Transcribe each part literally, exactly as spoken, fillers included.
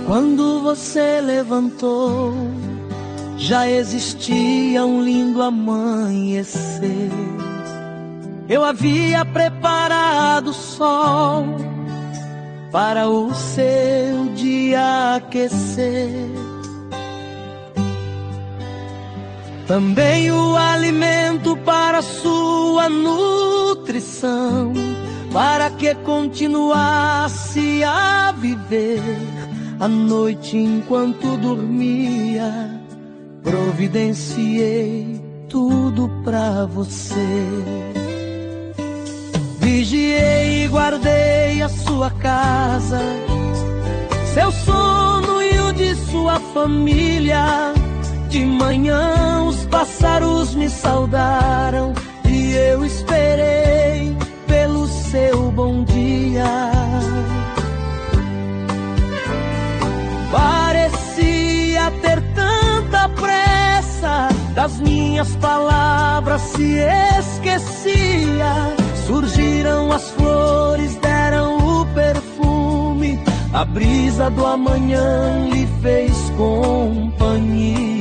Quando você levantou, já existia um lindo amanhecer. Eu havia preparado o sol para o seu dia aquecer. Também o alimento para sua nutrição, para que continuasse a viver a noite enquanto dormia. Providenciei tudo pra você. Vigiei e guardei a sua casa, seu sono e o de sua família. De manhã os pássaros me saudaram e eu esperei pelo seu bom dia. Parecia ter tanta pressa, das minhas palavras se esquecia. Surgiram as flores, deram o perfume, a brisa do amanhã lhe fez companhia.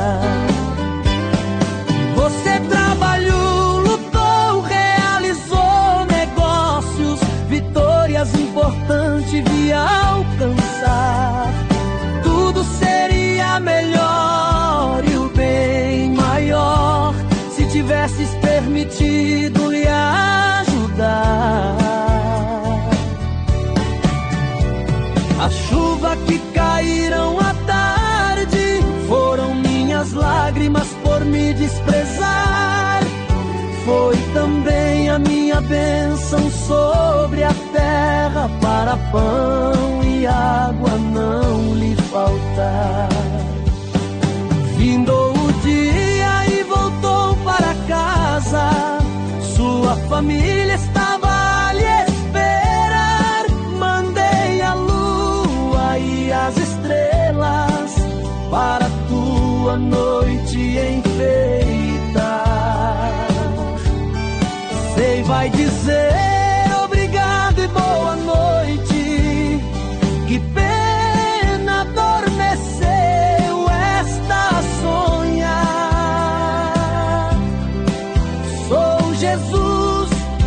Você trabalhou, lutou, realizou negócios, vitórias importantes via alcançar. Tudo seria melhor e o bem maior se tivesses permitido lhe ajudar. A chuva que caíram à tarde foram minhas lágrimas por me desprezar. Foi também a minha bênção sobre a terra, para pão e água não lhe faltar. Findou o dia e voltou para casa, sua família estava a lhe esperar. Mandei a lua e as estrelas para tua noite enfeitar. Sei vai dizer obrigado e boa noite, que pena adormeceu esta sonhar. Sou Jesus,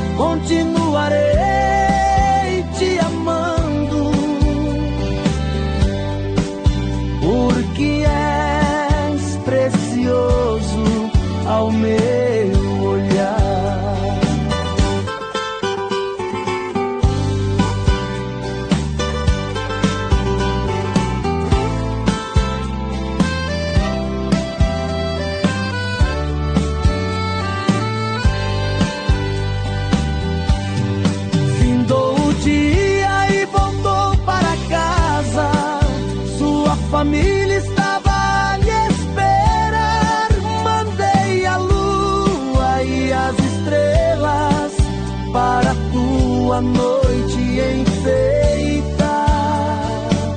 continuarei te amando, porque és precioso ao meu olhar. Família estava a lhe esperar. Mandei a lua e as estrelas para tua noite enfeitar.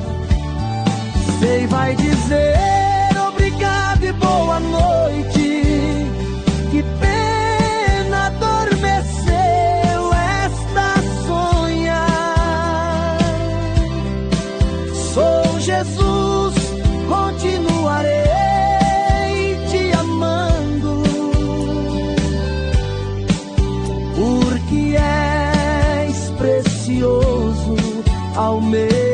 Sei vai dizer obrigado e boa noite, que pena adormeceu esta sonhar. Sou Jesus, continuarei te amando, porque és precioso ao meu